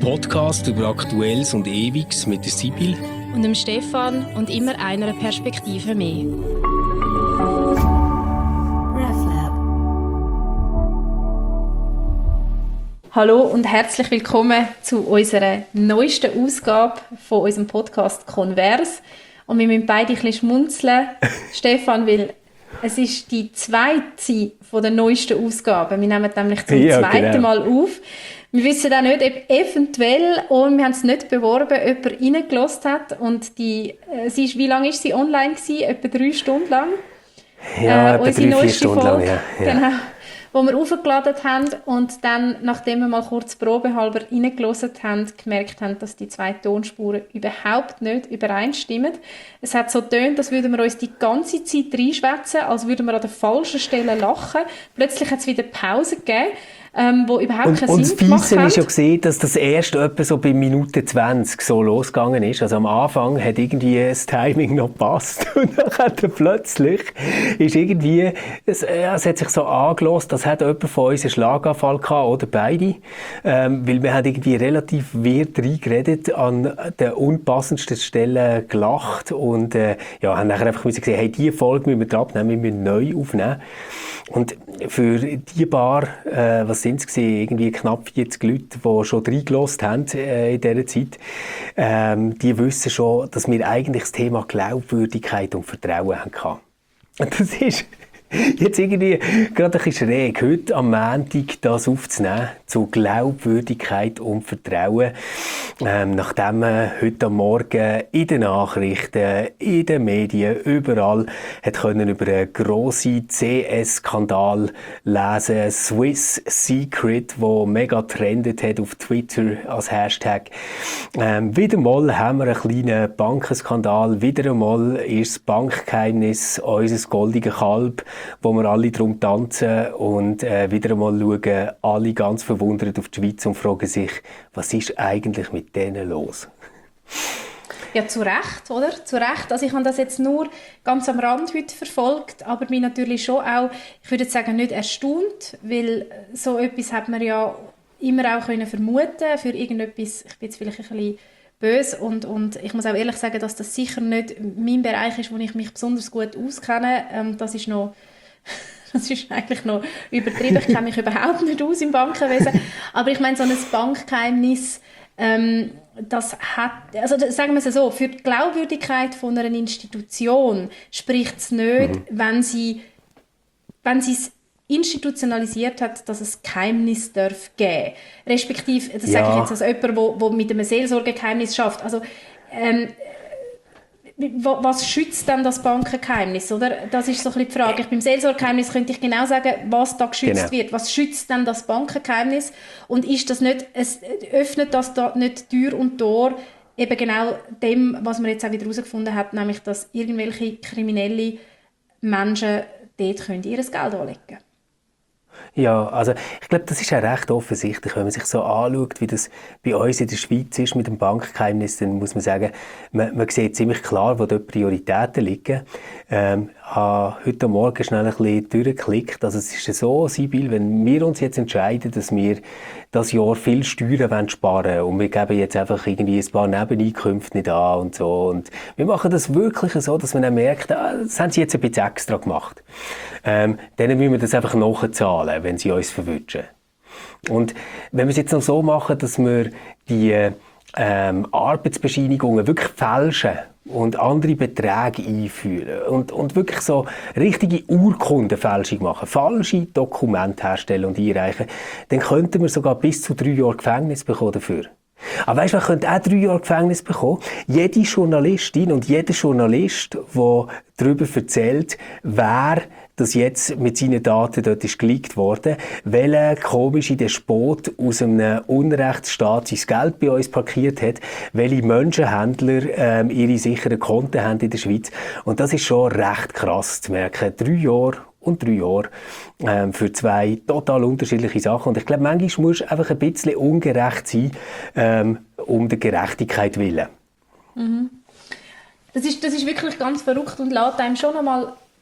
Podcast über Aktuelles und Ewiges mit der Sibyl und dem Stefan und immer einer Perspektive mehr. Hallo und herzlich willkommen zu unserer neuesten Ausgabe von unserem Podcast Converse. Und wir müssen beide ein bisschen schmunzeln, Stefan, weil es ist die zweite von der neuesten Ausgabe. Wir nehmen nämlich zum zweiten Mal auf. Wir wissen auch nicht, ob eventuell, und wir haben es nicht beworben, jemand reingelassen hat. Und wie lange war sie online gewesen? Etwa 3 Stunden lang? Ja, etwa 3-4 Stunden lang, ja. Genau, wo wir aufgeladen haben und dann, nachdem wir mal kurz probehalber reingelassen haben, gemerkt haben, dass die 2 Tonspuren überhaupt nicht übereinstimmen. Es hat so getönt, als würden wir uns die ganze Zeit reinschwätzen, als würden wir an der falschen Stelle lachen. Plötzlich hat es wieder Pause gegeben, wo überhaupt keinen Sinn gemacht hat. Und das Fiese ist ja gesehen, dass das erst etwa so bei Minute 20 so losgegangen ist. Also am Anfang hat irgendwie das Timing noch gepasst. Und dann hat er plötzlich, ist irgendwie, es hat sich so angelost, das hat jemand von uns einen Schlaganfall gehabt, oder beide. Weil wir haben irgendwie relativ wild reingeredet, an den unpassendsten Stellen gelacht und haben nachher einfach gesagt, hey, diese Folge müssen wir abnehmen, wir müssen neu aufnehmen. Und für die paar, was sind es gewesen, irgendwie knapp 40 Leute, die schon reingelassen haben in dieser Zeit, die wissen schon, dass wir eigentlich das Thema Glaubwürdigkeit und Vertrauen hatten. Und das ist jetzt irgendwie gerade ein bisschen schräg, heute am Montag das aufzunehmen, zu Glaubwürdigkeit und Vertrauen. Nachdem man heute am Morgen in den Nachrichten, in den Medien, überall hat können über einen grossen CS-Skandal lesen, Swiss Secret, wo mega trendet hat auf Twitter als Hashtag. Wieder mal haben wir einen kleinen Bankenskandal, wieder einmal ist das Bankgeheimnis unser goldiger Kalb, wo wir alle drum tanzen und wieder einmal schauen alle ganz verwundert auf die Schweiz und fragen sich, was ist eigentlich mit denen los? Ja, zu Recht, oder? Zu Recht. Also ich habe das jetzt nur ganz am Rand heute verfolgt, aber mich natürlich schon auch, ich würde sagen, nicht erstaunt, weil so etwas hat man ja immer auch vermuten können für irgendetwas, ich bin jetzt vielleicht ein bisschen böse und ich muss auch ehrlich sagen, dass das sicher nicht mein Bereich ist, wo ich mich besonders gut auskenne. Das ist eigentlich noch übertrieben. Ich kenne mich überhaupt nicht aus im Bankenwesen. Aber ich meine, so ein Bankgeheimnis, das hat, also sagen wir es so, für die Glaubwürdigkeit von einer Institution spricht es nicht, wenn sie es institutionalisiert hat, dass es Geheimnis darf geben. Respektive, das sage ich jetzt als jemand, der mit einem Seelsorgegeheimnis schafft. Also, was schützt denn das Bankengeheimnis, oder? Das ist so ein bisschen die Frage. Beim Seelsorgegeheimnis könnte ich genau sagen, was da geschützt wird. Was schützt denn das Bankengeheimnis? Und ist das nicht, öffnet das da nicht Tür und Tor eben genau dem, was man jetzt auch wieder herausgefunden hat, nämlich, dass irgendwelche kriminelle Menschen dort ihr Geld anlegen können? Ja, also ich glaube, das ist ja recht offensichtlich, wenn man sich so anschaut, wie das bei uns in der Schweiz ist mit dem Bankgeheimnis, dann muss man sagen, man sieht ziemlich klar, wo dort Prioritäten liegen. Habe heute Morgen schnell ein bisschen durchgeklickt. Also es ist ja so, Sibyl, wenn wir uns jetzt entscheiden, dass wir das Jahr viel Steuern sparen wollen und wir geben jetzt einfach irgendwie ein paar Nebeneinkünfte nicht an und so, und wir machen das wirklich so, dass man dann merkt, das haben sie jetzt ein bisschen extra gemacht. Dann müssen wir das einfach nachzahlen, wenn sie uns verwünschen. Und wenn wir es jetzt noch so machen, dass wir die Arbeitsbescheinigungen wirklich fälschen und andere Beträge einführen und wirklich so richtige Urkundenfälschung machen, falsche Dokumente herstellen und einreichen, dann könnten wir sogar bis zu 3 Jahre Gefängnis bekommen dafür. Aber weisst du, man könnte auch 3 Jahre Gefängnis bekommen. Jede Journalistin und jeder Journalist, der darüber erzählt, wer das jetzt mit seinen Daten dort ist geleakt worden, welcher komische Despot aus einem Unrechtsstaat sein Geld bei uns parkiert hat, welche Menschenhändler ihre sicheren Konten haben in der Schweiz. Und das ist schon recht krass zu merken. 3 Jahre und 3 Jahre für 2 total unterschiedliche Sachen. Und ich glaube, manchmal muss einfach ein bisschen ungerecht sein, um der Gerechtigkeit willen. Das ist wirklich ganz verrückt und lässt einem schon einmal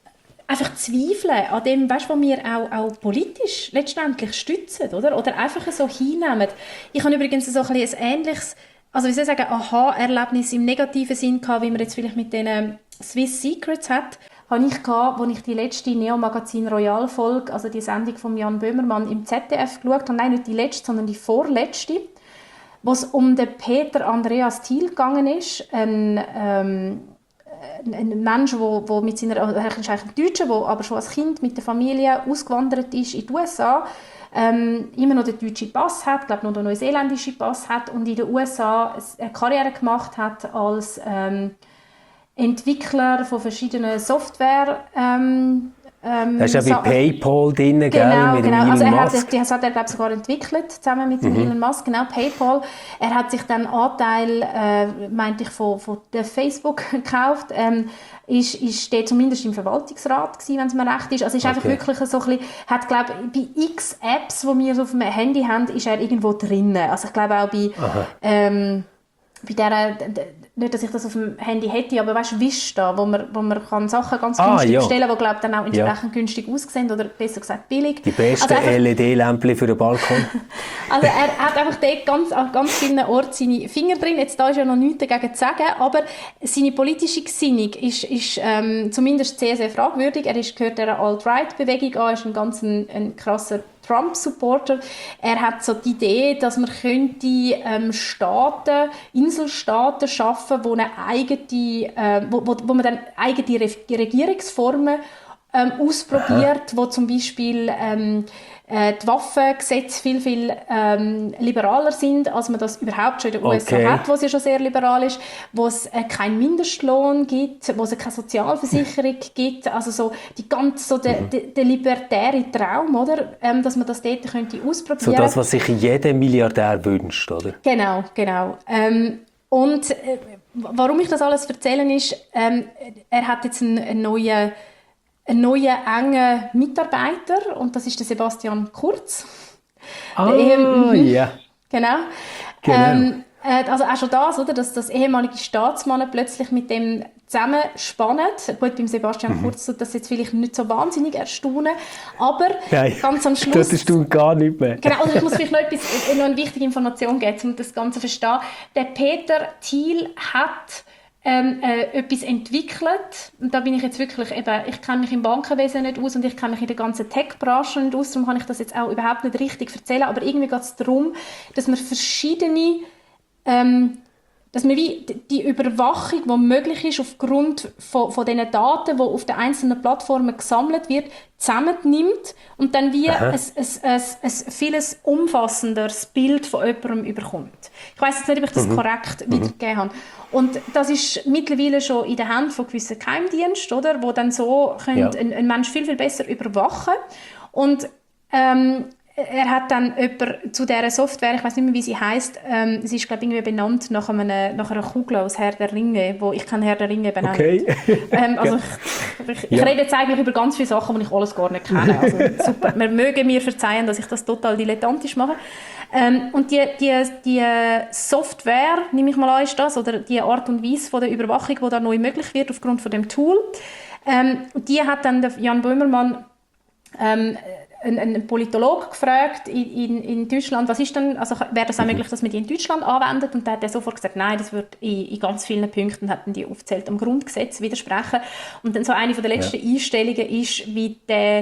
einfach zweifeln an dem, weißt, was wir auch politisch letztendlich stützen, oder einfach so hinnehmen. Ich habe übrigens so ein ähnliches, also wie soll ich sagen, Aha-Erlebnis im negativen Sinn gehabt, wie man jetzt vielleicht mit den Swiss Secrets hat, habe ich gehabt, als ich die letzte Neo-Magazin Royal-Folge, also die Sendung von Jan Böhmermann im ZDF geschaut habe, nein, nicht die letzte, sondern die vorletzte, wo es um den Peter Andreas Thiel gegangen ist, ein Mensch, der mit seiner, er ist eigentlich ein Deutscher, der aber schon als Kind mit der Familie ausgewandert ist in die USA, immer noch den deutschen Pass hat, glaube noch den neuseeländischen Pass hat und in den USA eine Karriere gemacht hat als Entwickler von verschiedenen Software. Das ist ja bei PayPal drin, genau, gell, mit genau. Elon Also Musk. das hat er, glaube ich, sogar entwickelt, zusammen mit Elon Musk, genau, PayPal. Er hat sich dann Anteil, meinte ich, von der Facebook gekauft. Ist der zumindest im Verwaltungsrat gewesen, wenn es mir recht ist. Also ist einfach wirklich so ein bisschen, hat, glaube ich, bei x Apps, die wir auf dem Handy haben, ist er irgendwo drin. Also ich glaube auch bei dieser, nicht, dass ich das auf dem Handy hätte, aber weißt du, Vista, wo man kann Sachen ganz günstig bestellen, die, glaube ich, dann auch entsprechend günstig aussehen oder besser gesagt billig. Die besten also LED-Lämpchen für den Balkon. Also er hat einfach dort an ganz vielen Orten seine Finger drin. Jetzt da ist ja noch nichts dagegen zu sagen, aber seine politische Gesinnung ist zumindest sehr, sehr fragwürdig. Gehört der Alt-Right-Bewegung an, ist ein krasser Trump-Supporter. Er hat so die Idee, dass man könnte Staaten, Inselstaaten schaffen, wo man dann eigene Regierungsformen ausprobiert, wo zum Beispiel die Waffengesetze viel liberaler sind, als man das überhaupt schon in den USA hat, wo es ja schon sehr liberal ist, wo es keinen Mindestlohn gibt, wo es keine Sozialversicherung gibt, also so die ganz so der libertäre Traum, oder, dass man das dort könnte ausprobieren. So das, was sich jeder Milliardär wünscht, oder? Genau. Und warum ich das alles erzähle, ist, er hat jetzt einen neuen engen Mitarbeiter und das ist der Sebastian Kurz. Ja. Genau. Also auch schon das, oder, dass das ehemalige Staatsmänner plötzlich mit dem zusammenspannen. Gut, beim Sebastian Kurz tut das jetzt vielleicht nicht so wahnsinnig erstaunen, aber ganz am Schluss... Das erstaunt gar nicht mehr. Genau, also ich muss vielleicht noch eine wichtige Information geben, um das Ganze zu verstehen. Der Peter Thiel hat etwas entwickelt, und da bin ich jetzt wirklich ich kenne mich im Bankenwesen nicht aus und ich kenne mich in der ganzen Tech-Branche nicht aus, darum kann ich das jetzt auch überhaupt nicht richtig erzählen, aber irgendwie geht es darum, dass man verschiedene, dass man wie die Überwachung, die möglich ist aufgrund von diesen Daten, die auf den einzelnen Plattformen gesammelt wird, zusammennimmt und dann wie ein vieles umfassenderes Bild von jemandem überkommt. Ich weiss jetzt nicht, ob ich das korrekt wiedergegeben habe. Und das ist mittlerweile schon in den Händen von gewissen Geheimdiensten, oder, wo dann so einen Menschen viel, viel besser überwachen können. Und er hat dann jemanden zu dieser Software, ich weiß nicht mehr, wie sie heisst, es ist, glaube ich, irgendwie benannt nach einer Kugel aus Herr der Ringe, wo ich kann Herr der Ringe benennen. Okay. Also ich rede jetzt eigentlich über ganz viele Sachen, die ich alles gar nicht kenne. Also super. Man möge mir verzeihen, dass ich das total dilettantisch mache. Und die Software, nehme ich mal an, ist das, oder die Art und Weise von der Überwachung, die da neu möglich wird aufgrund von dem Tool, die hat dann der Jan Böhmermann einen Politologen gefragt in Deutschland, was ist denn, also wäre das auch möglich, dass man die in Deutschland anwendet? Und da hat er sofort gesagt, nein, das wird in ganz vielen Punkten, hatten die aufgezählt, am Grundgesetz widersprechen. Und dann so eine von der letzten Einstellungen ist, wie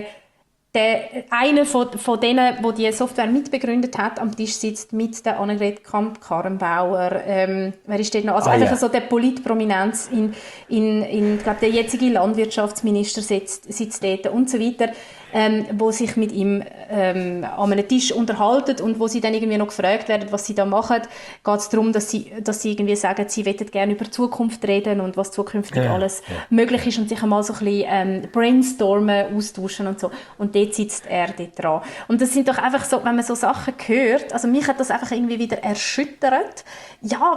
einer von denen, der die Software mitbegründet hat, am Tisch sitzt mit der Annegret Kramp-Karrenbauer. Wer ist denn noch? Also einfach so der Politprominenz in glaube der jetzige Landwirtschaftsminister sitzt dort und so weiter, wo sich mit ihm an einem Tisch unterhalten und wo sie dann irgendwie noch gefragt werden, was sie da machen, geht es darum, dass sie irgendwie sagen, sie möchten gerne über Zukunft reden und was zukünftig alles möglich ist und sich einmal so ein bisschen brainstormen, austauschen und so. Und dort sitzt er dort dran. Und das sind doch einfach so, wenn man so Sachen hört, also mich hat das einfach irgendwie wieder erschüttert, ja,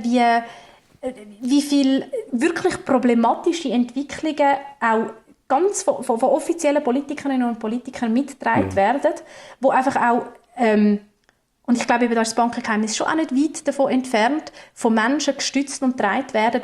wie viel wirklich problematische Entwicklungen auch ganz von offiziellen Politikerinnen und Politikern mitgetragen werden, wo einfach auch, und ich glaube, da ist das Bankengeheimnis schon auch nicht weit davon entfernt, von Menschen gestützt und getragen werden, wo es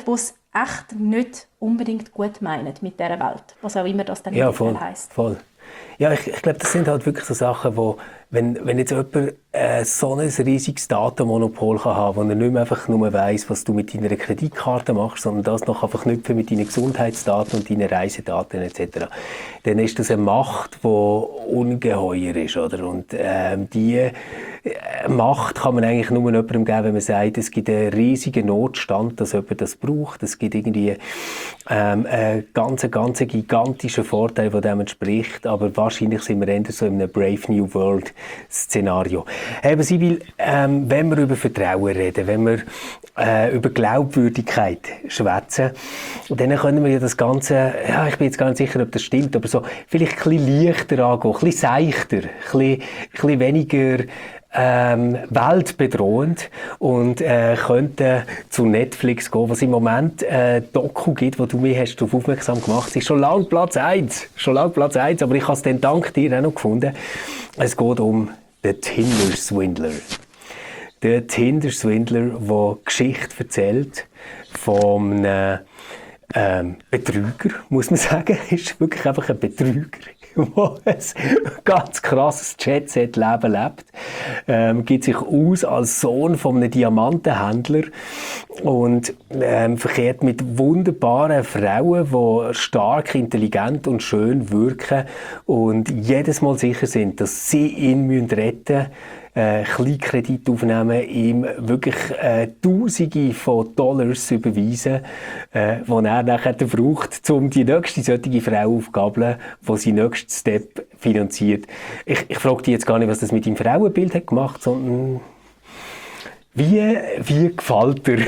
echt nicht unbedingt gut meinen mit dieser Welt, was auch immer das dann heisst. Voll. Ja, ich glaube, das sind halt wirklich so Sachen, wo, wenn jetzt jemand so ein riesiges Datenmonopol kann haben, wo er nicht mehr einfach nur weiss, was du mit deiner Kreditkarte machst, sondern das noch einfach knüpfen mit deinen Gesundheitsdaten und deinen Reisedaten etc., dann ist das eine Macht, die ungeheuer ist, oder? Und die Macht kann man eigentlich nur jemandem geben, wenn man sagt, es gibt einen riesigen Notstand, dass jemand das braucht. Es gibt irgendwie einen ganz gigantischen Vorteil, der dem entspricht, aber wahrscheinlich sind wir eher so in einem Brave New World Szenario. Eben, Sibyl, wenn wir über Vertrauen reden, wenn wir über Glaubwürdigkeit schwätzen, dann können wir ja das Ganze, ja, ich bin jetzt gar nicht sicher, ob das stimmt, aber so vielleicht ein bisschen leichter angehen, ein bisschen seichter, ein bisschen weniger weltbedrohend und könnte zu Netflix gehen, was im Moment Doku gibt, wo du mich hast darauf aufmerksam gemacht hast. Es ist schon lange Platz 1, aber ich habe es dann dank dir auch noch gefunden. Es geht um den Tinder-Swindler. Der Tinder-Swindler, der Geschichte erzählt von Betrüger, muss man sagen. Er ist wirklich einfach ein Betrüger, der ein ganz krasses Jet-Set-Leben lebt. Gibt sich aus als Sohn von einem Diamantenhändler und verkehrt mit wunderbaren Frauen, die stark, intelligent und schön wirken und jedes Mal sicher sind, dass sie ihn retten müssen. Kleinkredit aufnehmen, ihm wirklich Tausende von Dollars überweisen, die er nachher braucht, um die nächste solche Frau aufzugabeln, die seinen nächsten Step finanziert. Ich frage dich jetzt gar nicht, was das mit dem Frauenbild hat gemacht, sondern wie gefällt dir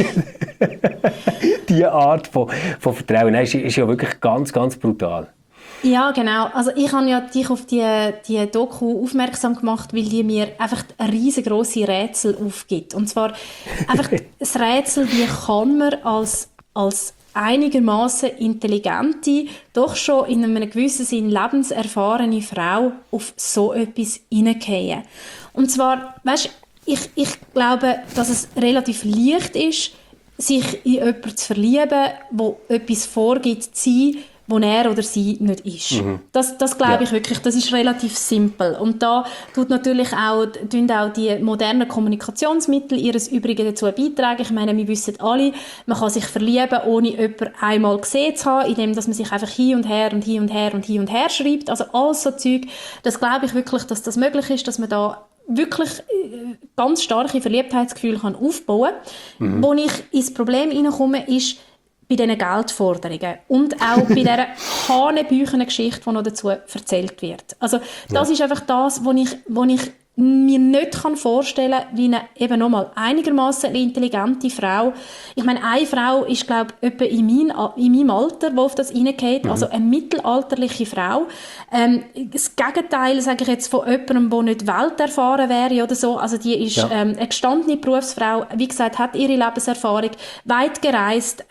diese Art von Vertrauen? Nein, ist ja wirklich ganz brutal. Ja, genau. Also ich habe ja dich auf die Doku aufmerksam gemacht, weil die mir einfach ein riesengroße Rätsel aufgibt. Und zwar einfach das Rätsel, wie kann man als einigermaßen intelligente, doch schon in einem gewissen Sinn lebenserfahrene Frau auf so etwas hineingehen. Und zwar, weißt, ich glaube, dass es relativ leicht ist, sich in jemanden zu verlieben, der etwas vorgibt zu sein, wo er oder sie nicht ist. Das glaube ich wirklich, das ist relativ simpel. Und da tun natürlich auch die modernen Kommunikationsmittel ihres Übrigen dazu beitragen. Ich meine, wir wissen alle, man kann sich verlieben, ohne jemanden einmal gesehen zu haben, indem dass man sich einfach hin und her schreibt. Also alles so Zeug, das glaube ich wirklich, dass das möglich ist, dass man da wirklich ganz starke Verliebtheitsgefühle kann aufbauen kann. Wo ich ins Problem hineinkomme, ist bei diesen Geldforderungen und auch bei dieser hanebüchenen Geschichte, die noch dazu erzählt wird. Also das ist einfach das, wo ich mir nicht vorstellen kann, wie eine eben nochmal einigermaßen intelligente Frau. Ich meine, eine Frau ist, glaube ich, etwa in meinem Alter, die auf das reingeht, also eine mittelalterliche Frau. Das Gegenteil, sage ich jetzt, von jemandem, der nicht welterfahren wäre oder so. Also die ist eine gestandene Berufsfrau, wie gesagt, hat ihre Lebenserfahrung, weit gereist,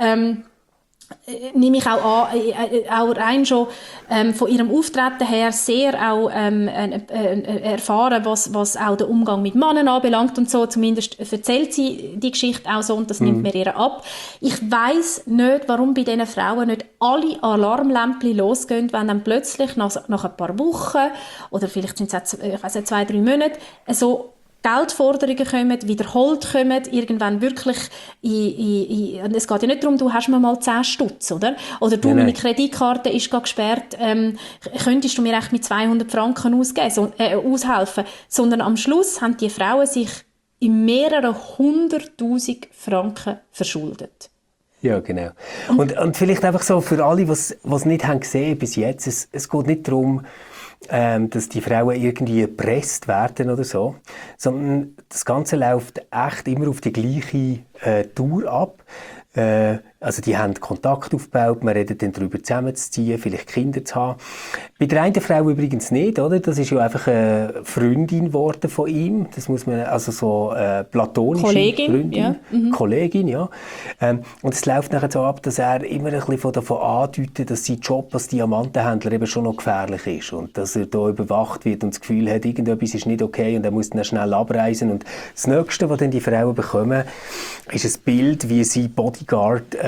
nehme ich auch an, auch rein schon von ihrem Auftreten her sehr auch erfahren, was auch den Umgang mit Männern anbelangt und so. Zumindest erzählt sie die Geschichte auch so und das nimmt mir ihr ab. Ich weiss nicht, warum bei diesen Frauen nicht alle Alarmlämpchen losgehen, wenn dann plötzlich nach ein paar Wochen oder vielleicht sind es auch 2-3 Monate so Geldforderungen kommen, wiederholt kommen, irgendwann wirklich es geht ja nicht darum, du hast mir mal 10 Stutz, oder? Oder du, meine Kreditkarte ist gerade gesperrt, könntest du mir echt mit 200 Franken aushelfen? Sondern am Schluss haben die Frauen sich in mehreren 100'000 Franken verschuldet. Ja, genau. Und vielleicht einfach so für alle, die es nicht haben gesehen bis jetzt, es geht nicht darum, dass die Frauen irgendwie erpresst werden oder so, sondern das Ganze läuft echt immer auf die gleiche Tour ab. Also die haben Kontakt aufgebaut, man redet dann darüber zusammenzuziehen, vielleicht Kinder zu haben. Bei der einen Frau übrigens nicht, oder? Das ist ja einfach eine Freundin geworden von ihm. Das muss man, also so platonische Kollegin, Freundin. ja. Kollegin, ja. Und es läuft nachher so ab, dass er immer ein bisschen davon andeutet, dass sein Job als Diamantenhändler eben schon noch gefährlich ist und dass er da überwacht wird und das Gefühl hat, irgendetwas ist nicht okay und er muss dann schnell abreisen. Und das Nächste, was dann die Frauen bekommen, ist ein Bild, wie sie Bodyguard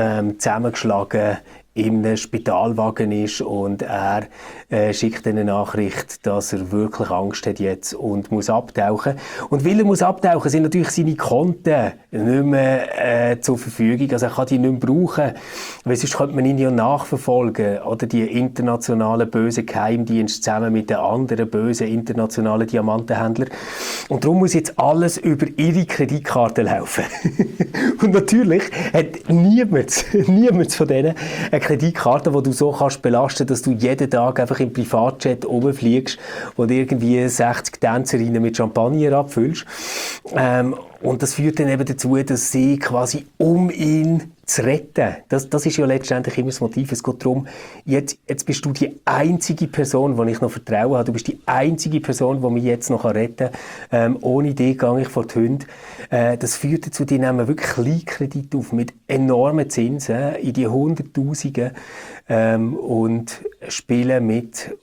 zusammengeschlagen in einem Spitalwagen ist und er schickt eine Nachricht, dass er wirklich Angst hat jetzt und muss abtauchen. Und weil er muss abtauchen, sind natürlich seine Konten nicht mehr zur Verfügung. Also er kann die nicht mehr brauchen, weil sonst könnte man ihn ja nachverfolgen. Oder die internationalen bösen Geheimdienste zusammen mit den anderen bösen internationalen Diamantenhändlern. Und darum muss jetzt alles über ihre Kreditkarte laufen. Und natürlich hat niemand von denen eine Kreditkarte, die du so kannst belasten, dass du jeden Tag einfach im Privatjet rumfliegst und irgendwie 60 Tänzerinnen mit Champagner abfüllst. Und das führt dann eben dazu, dass sie quasi, um ihn zu retten, das ist ja letztendlich immer das Motiv. Es geht darum, jetzt bist du die einzige Person, die ich noch Vertrauen habe. Du bist die einzige Person, die mich jetzt noch retten kann. Ohne dich gehe ich vor die Hunde. Das führt dazu, die nehmen wirklich Kleinkredite auf mit enormen Zinsen in die Hunderttausenden und spielen mit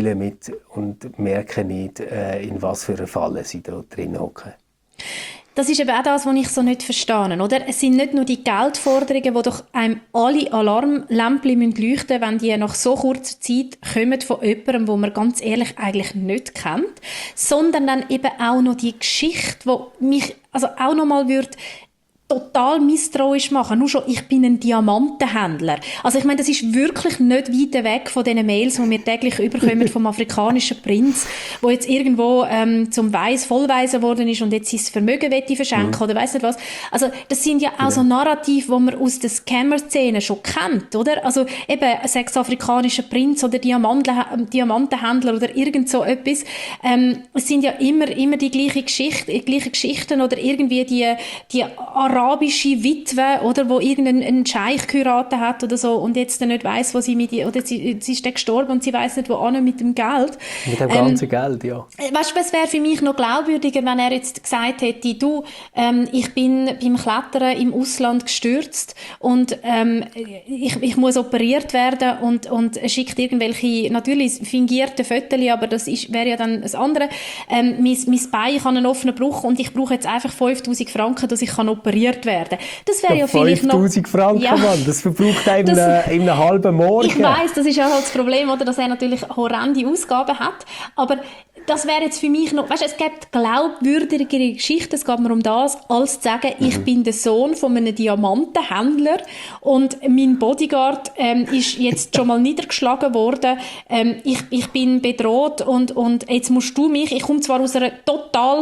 und merken nicht, in was für eine Falle sie da drin hocken. Das ist eben auch das, was ich so nicht verstehe, oder? Es sind nicht nur die Geldforderungen, wo doch einem alle Alarmlämpchen leuchten müssen, wenn die nach so kurzer Zeit kommen von jemandem, wo man ganz ehrlich eigentlich nicht kennt, sondern dann eben auch noch die Geschichte, die mich also auch noch mal total misstrauisch machen. Nur schon, ich bin ein Diamantenhändler. Also ich meine, das ist wirklich nicht weit weg von den Mails, die wir täglich überkommen vom afrikanischen Prinz, wo jetzt irgendwo zum Vollweisen worden ist und jetzt sein Vermögen verschenken oder weiss nicht was. Also das sind ja auch so Narrative, die man aus der Scammer-Szene schon kennt, oder? Also eben, sechs afrikanischer Prinz oder Diamantenhändler oder irgend so etwas. Es sind ja immer die gleichen Geschichten oder irgendwie die arabische Witwe, oder, wo irgendein Scheich geheiratet hat oder so und jetzt nicht weiss, wo sie oder sie ist dann gestorben und sie weiss nicht, wo mit dem Geld. Mit dem ganzen Geld, ja. Weißt du, es wäre für mich noch glaubwürdiger, wenn er jetzt gesagt hätte, du, ich bin beim Klettern im Ausland gestürzt und ich muss operiert werden und schickt irgendwelche, natürlich fingierte Fotos, aber das wäre ja dann das andere. Mein Bein kann einen offenen Bruch und ich brauche jetzt einfach 5'000 Franken, dass ich operiert werden. Das wäre ja vielleicht noch... 5'000 Franken, ja. Mann, das verbraucht er in einem halben Morgen. Ich weiss, das ist ja halt das Problem, oder, dass er natürlich horrende Ausgaben hat, aber das wäre jetzt für mich noch... Weißt du, es gibt glaubwürdigere Geschichten, es geht mir um das, als zu sagen, ich bin der Sohn von einem Diamantenhändler und mein Bodyguard ist jetzt schon mal niedergeschlagen worden, ich bin bedroht und jetzt musst du mich... Ich komme zwar aus einer total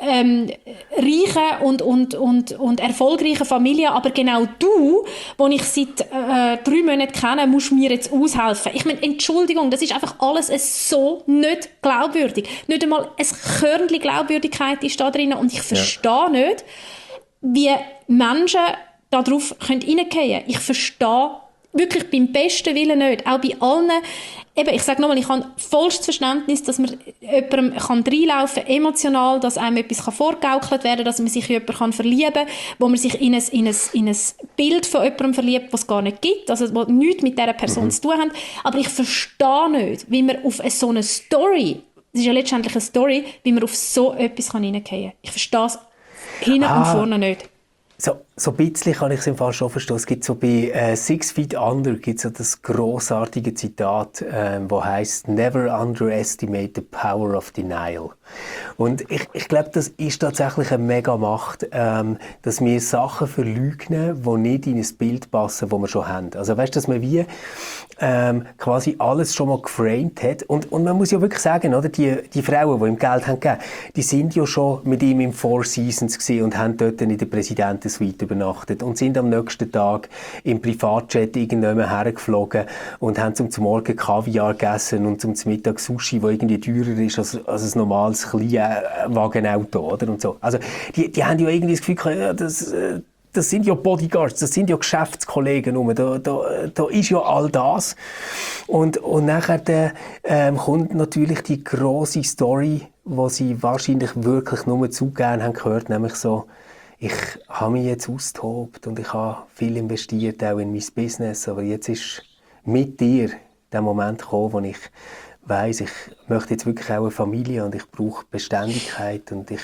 reichen und erfolgreichen Familie, aber genau du, die ich seit 3 Monaten kenne, musst mir jetzt aushelfen. Ich meine, Entschuldigung, das ist einfach alles so nicht glaubwürdig. Nicht einmal ein Körnchen Glaubwürdigkeit ist da drin und ich verstehe nicht, wie Menschen darauf reingehen können. Ich verstehe wirklich beim besten Willen nicht. Auch bei allen, eben, ich sage nochmal, ich habe vollstes Verständnis, dass man jemandem reinlaufen kann, emotional, dass einem etwas vorgegaukelt werden kann, dass man sich in jemanden verlieben kann, wo man sich in ein Bild von jemandem verliebt, was es gar nicht gibt, also was nichts mit dieser Person zu tun hat. Aber ich verstehe nicht, wie man auf so eine Story, es ist ja letztendlich eine Story, wie man auf so etwas reingehen kann. Ich verstehe es hinten und vorne nicht. So ein bisschen kann ich es im Fall schon verstehen. Es gibt so bei 6 Feet Under gibt so das grossartige Zitat, wo heißt «Never underestimate the power of denial». Und ich glaube, das ist tatsächlich eine Mega-Macht, dass wir Sachen verleugnen, die nicht in ein Bild passen, das wir schon haben. Also weißt du, dass man wie quasi alles schon mal geframed hat. Und man muss ja wirklich sagen, oder, die Frauen, die ihm Geld haben gegeben, die sind ja schon mit ihm im Four Seasons gewesen und haben dort in der Präsidentensuite übernachtet und sind am nächsten Tag im Privatjet irgendjemand hergeflogen und haben zum Morgen Kaviar gegessen und zum Mittag Sushi, wo irgendwie teurer ist als ein normales Kleinwagenauto, oder? Und so. Also, die haben ja irgendwie das Gefühl, ja, das sind ja Bodyguards, das sind ja Geschäftskollegen, da ist ja all das. Und nachher kommt natürlich die grosse Story, die sie wahrscheinlich wirklich nur zu gerne haben gehört, nämlich so, ich habe mich jetzt austobt und ich habe viel investiert, auch in mein Business, aber jetzt ist mit dir der Moment gekommen, wo ich weiss, ich möchte jetzt wirklich auch eine Familie und ich brauche Beständigkeit und ich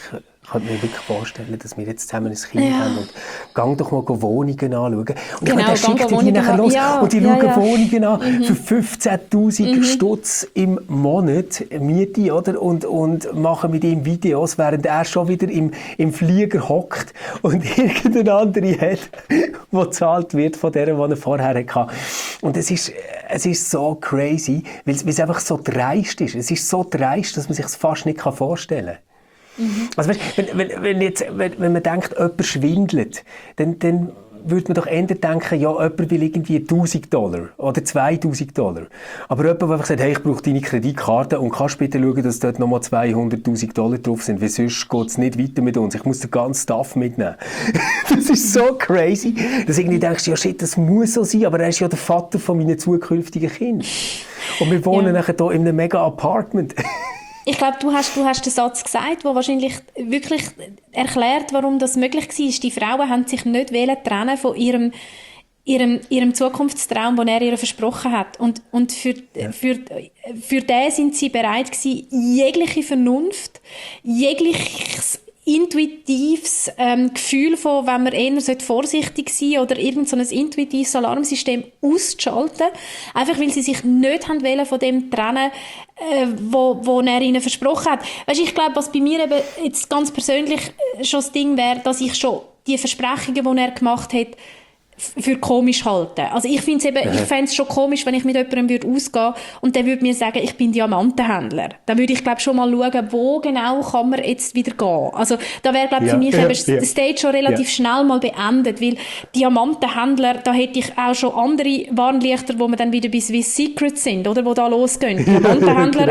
Ich könnte mir wirklich vorstellen, dass wir jetzt zusammen ein Kind haben und gang doch mal Wohnungen anschauen. Und genau, ich meine, schickt die nachher los und die schauen Wohnungen an für 15'000 Stutz im Monat Miete, oder? Und machen mit ihm Videos, während er schon wieder im Flieger hockt und irgendeine andere hat, die gezahlt wird von der, die er vorher hatte. Und es ist so crazy, weil es einfach so dreist ist. Es ist so dreist, dass man sich es fast nicht vorstellen kann. Also weißt, wenn man denkt, jemand schwindelt, dann würde man doch eher denken, ja, jemand will irgendwie $1.000 oder $2.000. Aber jemand, der einfach sagt, hey, ich brauche deine Kreditkarte und kannst bitte schauen, dass dort nochmal $200.000 drauf sind, weil sonst geht es nicht weiter mit uns. Ich muss den ganzen Stuff mitnehmen. Das ist so crazy, dass irgendwie denkst, ja shit, das muss so sein, aber er ist ja der Vater von meinen zukünftigen Kindern. Und wir wohnen nachher hier in einem mega Apartment. Ich glaube, du hast den Satz gesagt, der wahrscheinlich wirklich erklärt, warum das möglich war. Die Frauen haben sich nicht trennen von ihrem Zukunftstraum, den er ihr versprochen hat. Und für den sind sie bereit gewesen, jegliche Vernunft, jegliches intuitives Gefühl von, wenn man eher vorsichtig sein sollte oder irgend so ein intuitives Alarmsystem auszuschalten, einfach weil sie sich nicht haben wollen von dem trennen, wo er ihnen versprochen hat. Weisst, ich glaube, was bei mir eben jetzt ganz persönlich schon das Ding wäre, dass ich schon die Versprechungen, die er gemacht hat, für komisch halten. Also ich fände es schon komisch, wenn ich mit jemandem ausgehen würde und der würde mir sagen, ich bin Diamantenhändler. Dann würde ich, glaube schon mal schauen, wo genau kann man jetzt wieder gehen. Also da wäre, glaube für mich der Stage schon relativ schnell mal beendet, weil Diamantenhändler, da hätte ich auch schon andere Warnlichter, wo wir dann wieder bei Swiss Secrets sind, oder, wo da losgehen. Diamantenhändler,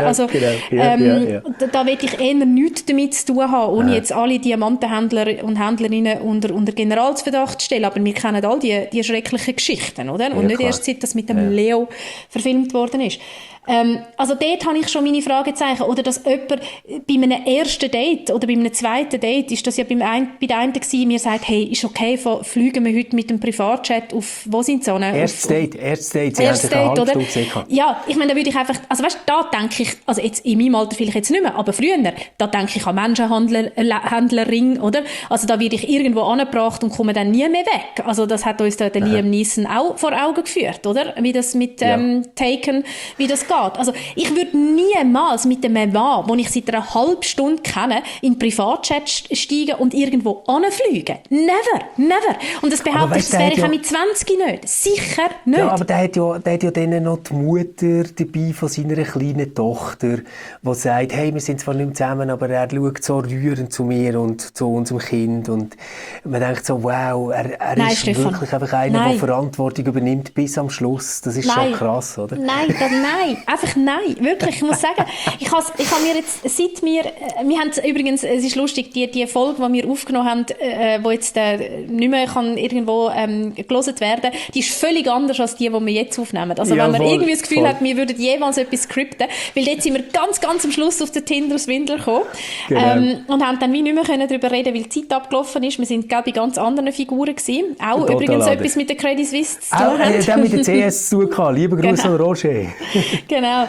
da will ich eher nichts damit zu tun haben, ohne jetzt alle Diamantenhändler und Händlerinnen unter Generalsverdacht zu stellen. Aber wir kennen all die schrecklichen Geschichten, oder? Und nicht erst seit das mit dem Leo verfilmt worden ist. Also dort habe ich schon meine Fragezeichen. Oder dass jemand bei einem ersten Date oder bei einem zweiten Date, ist das ja bei der einen gewesen, mir sagt, hey, ist okay, fliegen wir heute mit dem Privatjet auf, wo sind sie? Erstes Date, sie haben sich eine halbe Stunde gesehen. Ja, ich meine, da würde ich einfach, also weißt, da denke ich, also jetzt in meinem Alter vielleicht jetzt nicht mehr, aber früher, da denke ich an Menschenhändlerring, oder? Also da werde ich irgendwo angebracht und komme dann nie mehr weg. Also das hat uns da der Liam Neeson auch vor Augen geführt, oder? Wie das mit Taken, wie das geht. Also ich würde niemals mit einem Mann, den ich seit einer halben Stunde kenne, in den Privatjet steigen und irgendwo anfliegen. Never. Und das behaupte ich, das wäre ich auch mit 20 nicht. Sicher nicht. Ja, aber der hat ja dann noch die Mutter dabei von seiner kleinen Tochter, die sagt, hey, wir sind zwar nicht mehr zusammen, aber er schaut so rührend zu mir und zu unserem Kind. Und man denkt so, wow, er ist Stefan. wirklich einfach einer, der Verantwortung übernimmt bis am Schluss. Das ist schon krass, oder? Nein. Einfach nein. Wirklich, ich muss sagen, ich habe mir jetzt, wir haben übrigens, es ist lustig, die Folge, die wir aufgenommen haben, die jetzt nicht mehr kann irgendwo gehört werden, die ist völlig anders als die wir jetzt aufnehmen. Also wenn man irgendwie das Gefühl hat, wir würden jemals etwas skripten, weil dort sind wir ganz am Schluss auf den Tinder-Swindler gekommen. Genau. Und haben dann wie nicht mehr darüber reden, weil die Zeit abgelaufen ist. Wir sind, glaube ich, bei ganz anderen Figuren gewesen. Auch übrigens etwas mit der Credit Suisse zu tun hat. Der mit der CS zu tun. Lieber Grüße an Roger. Genau.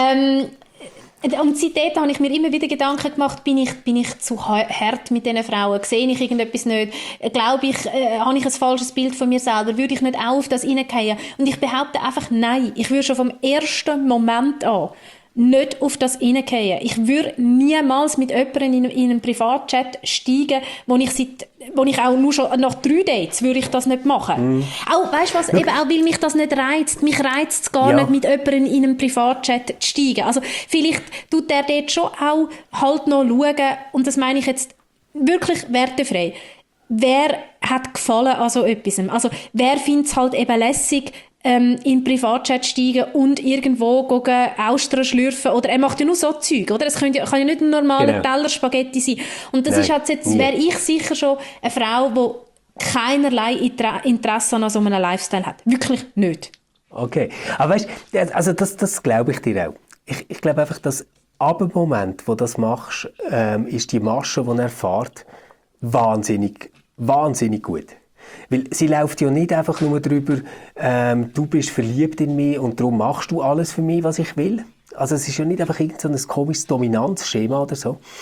Und seitdem habe ich mir immer wieder Gedanken gemacht, bin ich zu hart mit diesen Frauen? Sehe ich irgendetwas nicht? Glaube ich, habe ich ein falsches Bild von mir selber? Würde ich nicht auch auf das hineingehen? Und ich behaupte einfach nein. Ich würde schon vom ersten Moment an nicht auf das hineingehen. Ich würde niemals mit jemandem in einen Privatchat steigen, wo ich auch nur schon nach 3 Dates würde ich das nicht machen. Auch, weißt du was, eben auch, weil mich das nicht reizt. Mich reizt es gar nicht, mit jemandem in einen Privatchat zu steigen. Also vielleicht tut der dort schon auch halt noch schauen, und das meine ich jetzt wirklich wertefrei. Wer hat Gefallen an so etwas? Also wer findet es halt eben lässig, in Privatchat steigen und irgendwo Austern schlürfen, oder er macht ja nur so Zeug, oder? Es kann ja nicht ein normaler Teller Spaghetti sein. Und das ist halt jetzt, wäre ich sicher schon eine Frau, die keinerlei Interesse an so einem Lifestyle hat. Wirklich nicht. Okay. Aber weißt du, also das glaube ich dir auch. Ich glaube einfach, dass ab dem Moment, wo du das machst, ist die Masche, die er fährt, wahnsinnig gut. Weil sie läuft ja nicht einfach nur darüber, du bist verliebt in mich und darum machst du alles für mich, was ich will. Also es ist ja nicht einfach irgend so ein komisches Dominanzschema oder so.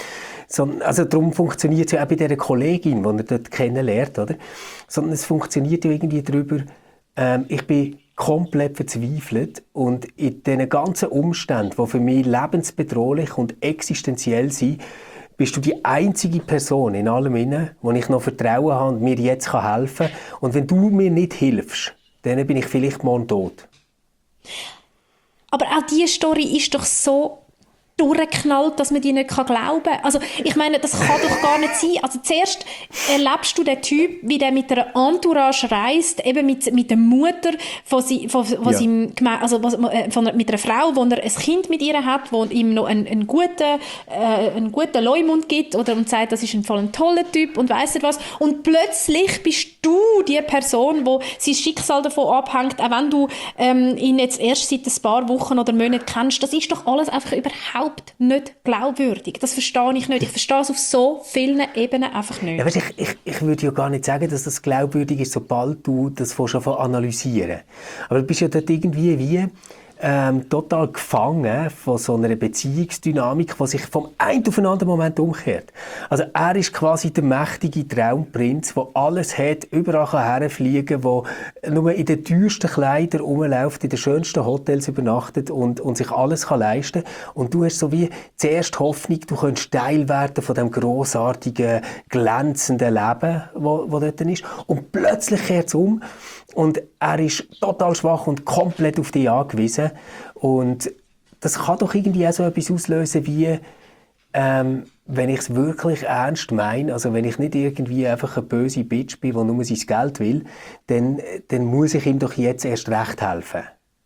Also darum funktioniert es ja auch bei dieser Kollegin, die er dort kennenlernt, oder? Sondern es funktioniert ja irgendwie darüber, ich bin komplett verzweifelt und in diesen ganzen Umständen, die für mich lebensbedrohlich und existenziell sind, bist du die einzige Person in allem inne, wo ich noch Vertrauen habe und mir jetzt helfen kann. Und wenn du mir nicht hilfst, dann bin ich vielleicht morgen tot. Aber auch diese Story ist doch so durchgeknallt, dass man die nicht glauben kann. Also, ich meine, das kann doch gar nicht sein. Also, zuerst erlebst du den Typ, wie der mit einer Entourage reist, eben mit der Mutter mit einer Frau, wo er ein Kind mit ihr hat, wo ihm noch einen guten Leumund gibt, und sagt, das ist ein toller Typ und weiss nicht was. Und plötzlich bist du die Person, wo sein Schicksal davon abhängt, auch wenn du ihn jetzt erst seit ein paar Wochen oder Monaten kennst. Das ist doch alles einfach überhaupt nicht glaubwürdig. Das verstehe ich nicht. Ich verstehe es auf so vielen Ebenen einfach nicht. Ja, weißt, ich würde ja gar nicht sagen, dass das glaubwürdig ist, sobald du das schon analysieren. Aber du bist ja dort irgendwie wie total gefangen von so einer Beziehungsdynamik, die sich vom einen auf den anderen Moment umkehrt. Also er ist quasi der mächtige Traumprinz, der alles hat, überall herfliegen kann, der nur in den teuersten Kleidern rumläuft, in den schönsten Hotels übernachtet und sich alles leisten kann. Und du hast so wie zuerst Hoffnung, du könntest Teil werden von dem grossartigen, glänzenden Leben, das dort ist. Und plötzlich kehrt es um. Und er ist total schwach und komplett auf dich angewiesen. Und das kann doch irgendwie auch so etwas auslösen wie, wenn ich es wirklich ernst meine, also wenn ich nicht irgendwie einfach eine böse Bitch bin, die nur sein Geld will, dann muss ich ihm doch jetzt erst recht helfen.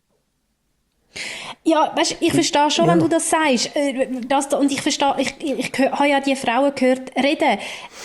Ja, weißt, ich verstehe schon, wenn du das sagst. Und ich verstehe, ich habe ja die Frauen gehört reden.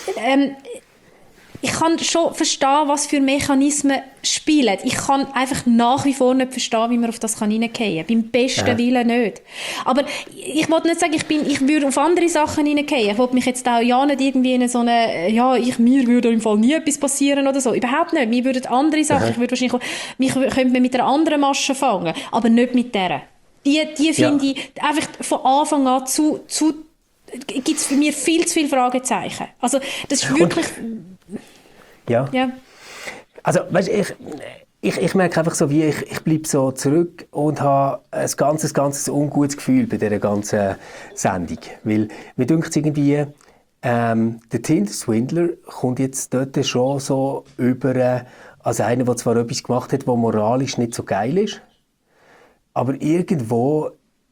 Ich kann schon verstehen, was für Mechanismen spielen. Ich kann einfach nach wie vor nicht verstehen, wie man auf das hineingehen kann. Beim besten Willen nicht. Aber ich wollte nicht sagen, ich würde auf andere Sachen hineingehen. Ich wollte mich jetzt auch ja nicht irgendwie in so eine, mir würde im Fall nie etwas passieren oder so. Überhaupt nicht. Mir würden andere Sachen, mich könnte man mit einer anderen Masche fangen. Aber nicht mit dieser. Die finde ich einfach von Anfang an gibt es für mich viel zu viele Fragezeichen. Also, das ist wirklich... Ja. Also, weißt, ich merke einfach so, wie ich bleibe so zurück und habe ein ganzes ungutes Gefühl bei dieser ganzen Sendung. Weil mir denkt irgendwie, der Tinder-Swindler kommt jetzt dort schon so über als einer, der zwar etwas gemacht hat, was moralisch nicht so geil ist, aber irgendwo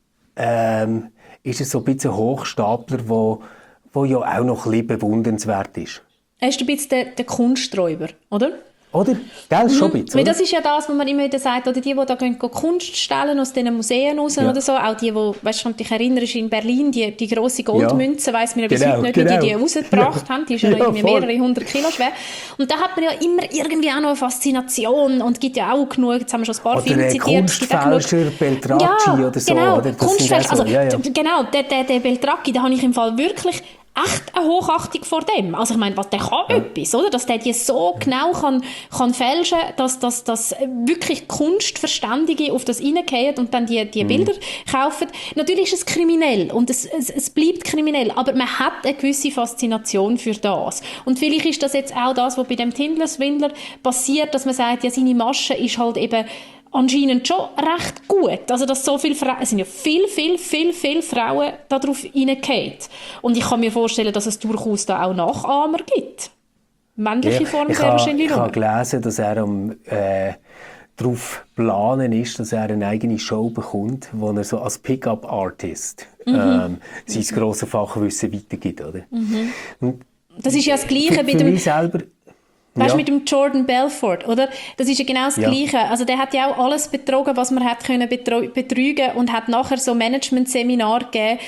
ist es so ein bisschen ein Hochstapler, wo ja auch noch ein bisschen bewundernswert ist. Er ist ein bisschen der Kunsträuber, oder? Oder? Gell, schon ein bisschen. Das ist ja das, was man immer wieder sagt, oder die da gehen Kunst stellen aus diesen Museen raus oder so, auch die, weißt du, dich erinnerst, in Berlin, die grosse Goldmünze, weiss man ja bis heute nicht, wie die rausgebracht haben, die ist ja irgendwie mehrere 100 Kilo schwer. Und da hat man ja immer irgendwie auch noch eine Faszination und gibt ja auch genug, jetzt haben wir schon ein paar Filme zitiert. Oder Kunstfälscher Beltracchi oder so. Genau, oder? Kunstfälscher, genau, der Beltracchi, da habe ich im Fall wirklich echt eine Hochachtung vor dem. Also ich meine, der kann etwas, oder? Dass der die so genau kann fälschen, dass wirklich Kunstverständige auf das reingehen und dann die Bilder kaufen. Natürlich ist es kriminell und es bleibt kriminell, aber man hat eine gewisse Faszination für das. Und vielleicht ist das jetzt auch das, was bei dem Tinder-Swindler passiert, dass man sagt, ja, seine Masche ist halt eben anscheinend schon recht gut. Also, dass so viele Frauen, es sind ja viel Frauen da drauf reingehen. Und ich kann mir vorstellen, dass es durchaus da auch Nachahmer gibt. Männliche Form wäre wahrscheinlich Ich habe gelesen, dass er darauf planen ist, dass er eine eigene Show bekommt, wo er so als Pickup-Artist sein grosses Fachwissen weitergibt, oder? Und das ist ja das Gleiche bei dem... Weißt du, mit dem Jordan Belfort, oder? Das ist ja genau das Gleiche. Also der hat ja auch alles betrogen, was man hat können betrügen und hat nachher so Management-Seminar gegeben.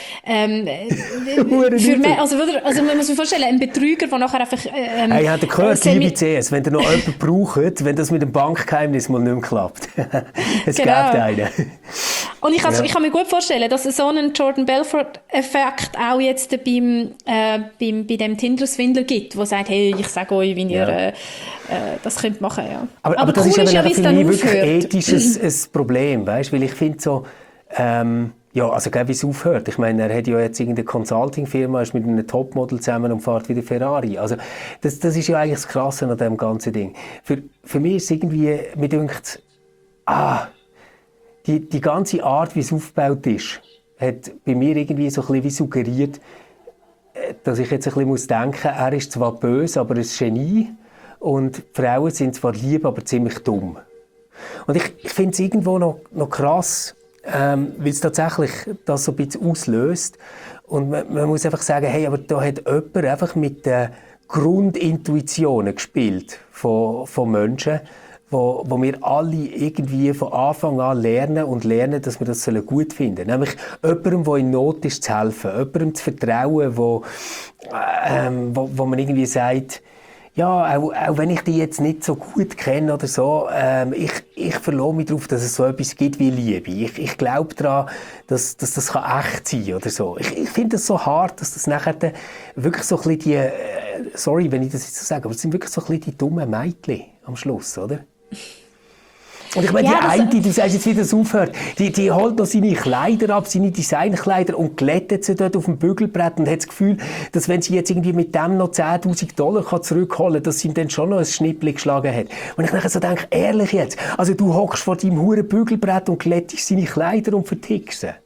Also man muss sich vorstellen, ein Betrüger, der nachher einfach... ich habe gehört, liebe CS, wenn ihr noch jemanden braucht, wenn das mit dem Bankgeheimnis mal nicht mehr klappt. Es gibt einen. Und ich kann mir gut vorstellen, dass es so einen Jordan Belfort-Effekt auch jetzt bei dem Tinder-Swindler gibt, der sagt, hey, ich sage euch, wie ihr das könnt machen. Ja. Aber das cool ist ja für mich wirklich ethisches ein Problem, weißt? Weil ich finde so, Ja, also wie es aufhört. Ich meine, er hat ja jetzt irgendeine Consulting-Firma, ist mit einem Topmodel zusammen und fährt wieder Ferrari. Also das ist ja eigentlich das Krasse an diesem ganzen Ding. Für mich ist es irgendwie, mir denkt, die ganze Art, wie es aufgebaut ist, hat bei mir irgendwie so ein bisschen wie suggeriert, dass ich jetzt ein bisschen denken muss, er ist zwar böse, aber ein Genie und die Frauen sind zwar lieb, aber ziemlich dumm. Und ich finde es irgendwo noch krass, weil es tatsächlich das so ein bisschen auslöst. Und man muss einfach sagen, hey, aber da hat jemand einfach mit den Grundintuitionen gespielt von Menschen, wo wir alle irgendwie von Anfang an lernen, dass wir das gut finden sollen. Nämlich jemandem, der in Not ist, zu helfen. Jemandem zu vertrauen, wo man irgendwie sagt, ja, auch wenn ich die jetzt nicht so gut kenne oder so, ich verlasse mich darauf, dass es so etwas gibt wie Liebe. Ich glaube daran, dass das kann echt sein oder so. Ich finde das so hart, dass das nachher wirklich so ein bisschen sorry, wenn ich das jetzt so sage, aber es sind wirklich so ein bisschen die dummen Mädchen am Schluss, oder? Und ich meine, ja, du sagst jetzt wieder, dass es aufhört, die holt noch seine Kleider ab, seine Designkleider und glättet sie dort auf dem Bügelbrett und hat das Gefühl, dass wenn sie jetzt irgendwie mit dem noch $10.000 zurückholen kann, dass sie ihm dann schon noch ein Schnippchen geschlagen hat. Und ich nachher so denke, ehrlich jetzt, also du hockst vor deinem huren Bügelbrett und glättest seine Kleider und vertickst sie.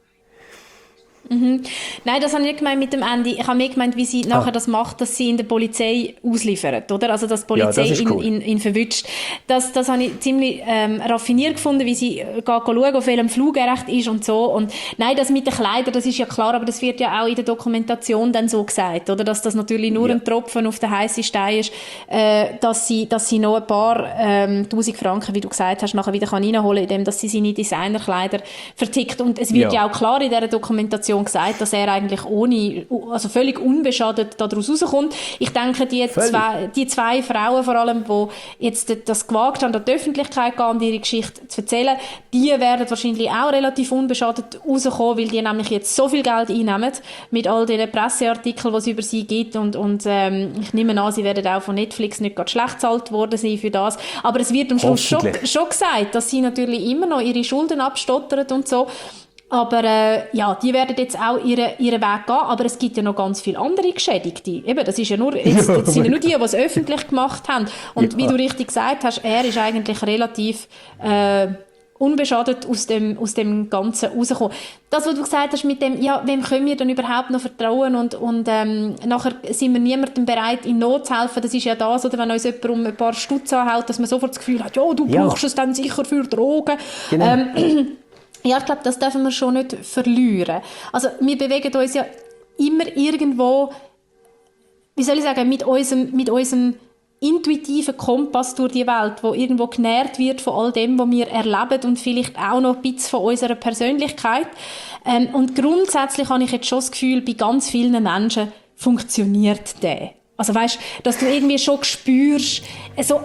Mhm. Nein, das habe ich nicht gemeint mit dem Ende. Ich habe mehr gemeint, wie sie nachher das macht, dass sie ihn der Polizei ausliefert, oder? Also, dass die Polizei ihn verwünscht. Das habe ich ziemlich raffiniert gefunden, wie sie schauen, auf welchem Flug er recht ist und so. Und nein, das mit den Kleidern, das ist ja klar, aber das wird ja auch in der Dokumentation dann so gesagt, oder? Dass das natürlich nur ein Tropfen auf den heißen Stein ist, dass sie noch ein paar 1'000 Franken, wie du gesagt hast, nachher wieder reinholen kann, indem dass sie seine Designerkleider vertickt. Und es wird ja auch klar in dieser Dokumentation gesagt, dass er eigentlich also völlig unbeschadet daraus rauskommt. Ich denke, die zwei Frauen vor allem, die jetzt das gewagt haben, an die Öffentlichkeit gehen und ihre Geschichte zu erzählen, die werden wahrscheinlich auch relativ unbeschadet rauskommen, weil die nämlich jetzt so viel Geld einnehmen mit all den Presseartikeln, die es über sie gibt und ich nehme an, sie werden auch von Netflix nicht gerade schlecht bezahlt worden sein für das. Aber es wird am Schluss schon gesagt, dass sie natürlich immer noch ihre Schulden abstottern und so. Aber die werden jetzt auch ihren Weg gehen, aber es gibt ja noch ganz viele andere Geschädigte. Eben, das ist ja nur, jetzt sind ja nur die es öffentlich gemacht haben. Und wie du richtig gesagt hast, er ist eigentlich relativ unbeschadet aus dem Ganzen rausgekommen. Das, was du gesagt hast mit dem, ja, wem können wir denn überhaupt noch vertrauen und nachher sind wir niemandem bereit, in Not zu helfen. Das ist ja das, oder wenn uns jemand um ein paar Stutz anhält, dass man sofort das Gefühl hat, ja, du brauchst es dann sicher für Drogen. Genau. Ja, ich glaube, das dürfen wir schon nicht verlieren. Also, wir bewegen uns ja immer irgendwo, wie soll ich sagen, mit unserem intuitiven Kompass durch die Welt, wo irgendwo genährt wird von all dem, was wir erleben und vielleicht auch noch ein bisschen von unserer Persönlichkeit. Und grundsätzlich habe ich jetzt schon das Gefühl, bei ganz vielen Menschen funktioniert der. Also weißt, dass du irgendwie schon spürst, also,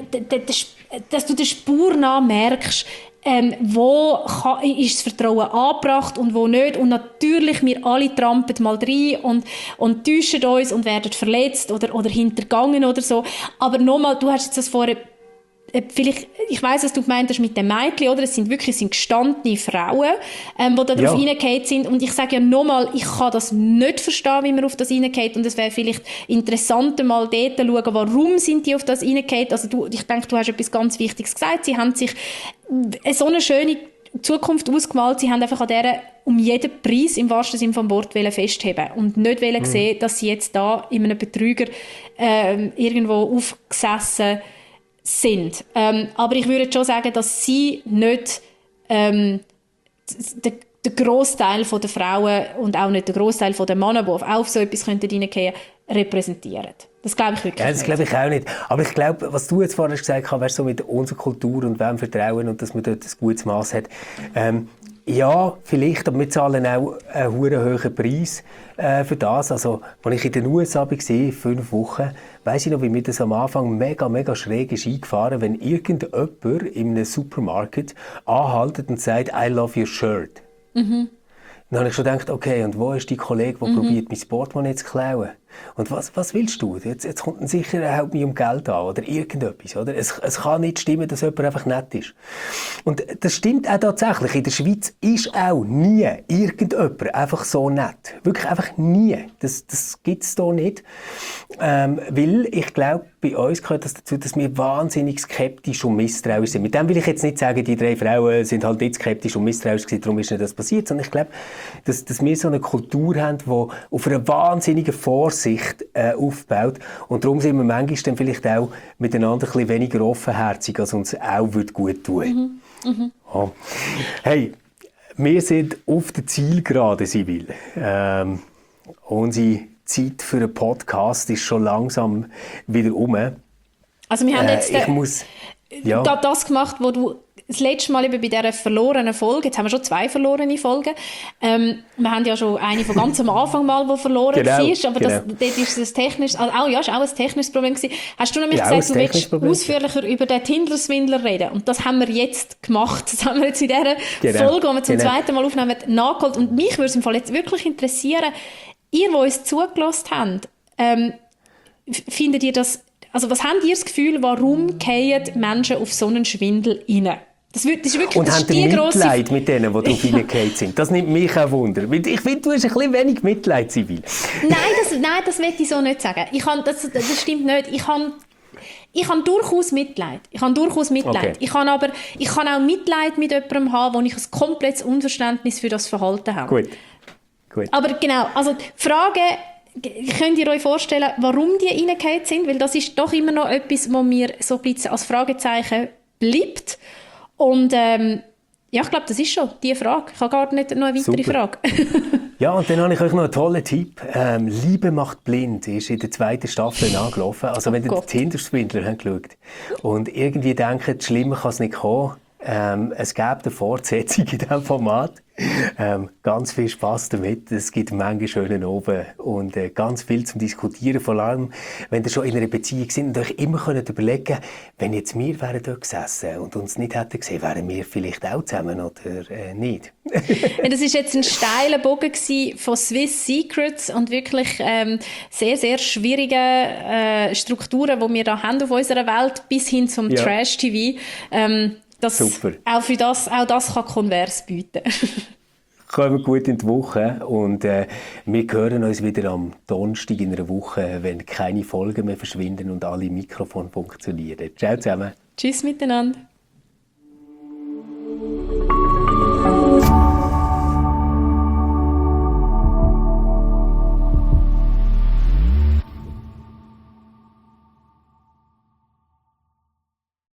dass du der Spur nach merkst, wo ist das Vertrauen angebracht und wo nicht. Und natürlich, wir alle trampen mal rein und täuschen uns und werden verletzt oder hintergangen oder so. Aber nochmal, du hast jetzt das vorher, vielleicht, ich weiss, was du gemeint hast mit den Mädchen, oder? Es sind gestandene Frauen, die da drauf reingefallen sind. Und ich sage ja nochmal, ich kann das nicht verstehen, wie man auf das reingeht. Und es wäre vielleicht interessanter, mal dort zu schauen, warum sind die auf das reingefallen. Also ich denke, du hast etwas ganz Wichtiges gesagt. Sie haben sich so eine schöne Zukunft ausgemalt. Sie haben einfach an dieser um jeden Preis im wahrsten Sinne vom Wort festheben und nicht sehen, dass sie jetzt da in einem Betrüger irgendwo aufgesessen sind. Aber ich würde schon sagen, dass sie nicht den Grossteil der Frauen und auch nicht den Grossteil der Männer, die auf so etwas reingehen könnten, repräsentieren. Das glaube ich wirklich nicht. Das glaube ich auch nicht. Aber ich glaube, was du jetzt vorhin gesagt hast, wäre so mit unserer Kultur und wem Vertrauen und dass man dort ein gutes Maß hat. Ja, vielleicht, aber wir zahlen auch einen hohen Preis für das. Also, als ich in den USA war, 5 Wochen, weiss ich noch, wie mir das am Anfang mega schräg ist eingefahren, wenn irgendjemand in einem Supermarkt anhaltet und sagt, I love your shirt. Mhm. Dann habe ich schon gedacht, okay, und wo ist die Kollege, der probiert, mein Portemonnaie zu klauen? Und was willst du? Jetzt kommt sicher Help mich um Geld an oder irgendetwas, oder? Es kann nicht stimmen, dass jemand einfach nett ist. Und das stimmt auch tatsächlich. In der Schweiz ist auch nie irgendjemand einfach so nett. Wirklich einfach nie. Das gibt's da nicht. Weil ich glaube, bei uns gehört das dazu, dass wir wahnsinnig skeptisch und misstrauisch sind. Mit dem will ich jetzt nicht sagen, die 3 Frauen sind halt nicht skeptisch und misstrauisch gewesen, darum ist nicht das passiert, sondern ich glaube, dass wir so eine Kultur haben, die auf einer wahnsinnigen Vorsicht aufbaut, und darum sind wir manchmal dann vielleicht auch miteinander ein bisschen weniger offenherzig, als uns auch gut tun. Ja. Hey, wir sind auf der Zielgerade, Sibyl. Unsere Zeit für einen Podcast ist schon langsam wieder um. Also wir haben jetzt gerade das gemacht, wo du das letzte Mal eben bei dieser verlorenen Folge, jetzt haben wir schon 2 verlorene Folgen, wir haben ja schon eine von ganz am Anfang mal, die verloren war, aber dort ist es technisch, also ist auch ein technisches Problem gewesen. Hast du nämlich gesagt, du willst ausführlicher über den Tinder-Swindler reden, und das haben wir jetzt gemacht. Das haben wir jetzt in dieser Folge, die wir zum zweiten Mal aufnehmen, nachgeholt, und mich würde es im Fall jetzt wirklich interessieren, ihr, die uns zugelassen habt, findet ihr das, also was habt ihr das Gefühl, warum fallen Menschen auf so einen Schwindel rein? Das ist wirklich, und haben die Mitleid mit denen, die drauf hineingefallen sind? Das nimmt mich auch Wunder. Ich finde, du hast ein bisschen wenig Mitleid, Sibyl. Nein, das will ich so nicht sagen. Das stimmt nicht. Ich habe durchaus Mitleid. Okay. Ich kann auch Mitleid mit jemandem haben, wo ich ein komplettes Unverständnis für das Verhalten habe. Gut. Aber genau, also die Frage, könnt ihr euch vorstellen, warum die reingefallen sind? Weil das ist doch immer noch etwas, was mir so ein bisschen als Fragezeichen bleibt. Und ich glaube, das ist schon die Frage. Ich habe gar nicht noch eine weitere Frage. Ja, und dann habe ich euch noch einen tollen Tipp. «Liebe macht blind» ist in der 2. Staffel angelaufen. Also wenn ihr den Tinder-Swindler geschaut und irgendwie denkt, schlimmer kann es nicht kommen, es gibt eine Fortsetzung in diesem Format. Ganz viel Spass damit. Es gibt Menge schönen Oben und ganz viel zum Diskutieren. Vor allem, wenn ihr schon in einer Beziehung sind und euch immer könnt überlegen, wenn jetzt wir wären dort gesessen und uns nicht hätten gesehen, wären wir vielleicht auch zusammen oder nicht. Ja, das war jetzt ein steiler Bogen von Swiss Secrets und wirklich sehr, sehr schwierige Strukturen, die wir da haben auf unserer Welt, bis hin zum Trash-TV. Super. Auch das kann Konvers bieten. Kommen gut in die Woche und wir hören uns wieder am Donnerstag in einer Woche, wenn keine Folgen mehr verschwinden und alle Mikrofone funktionieren. Ciao zusammen. Tschüss miteinander.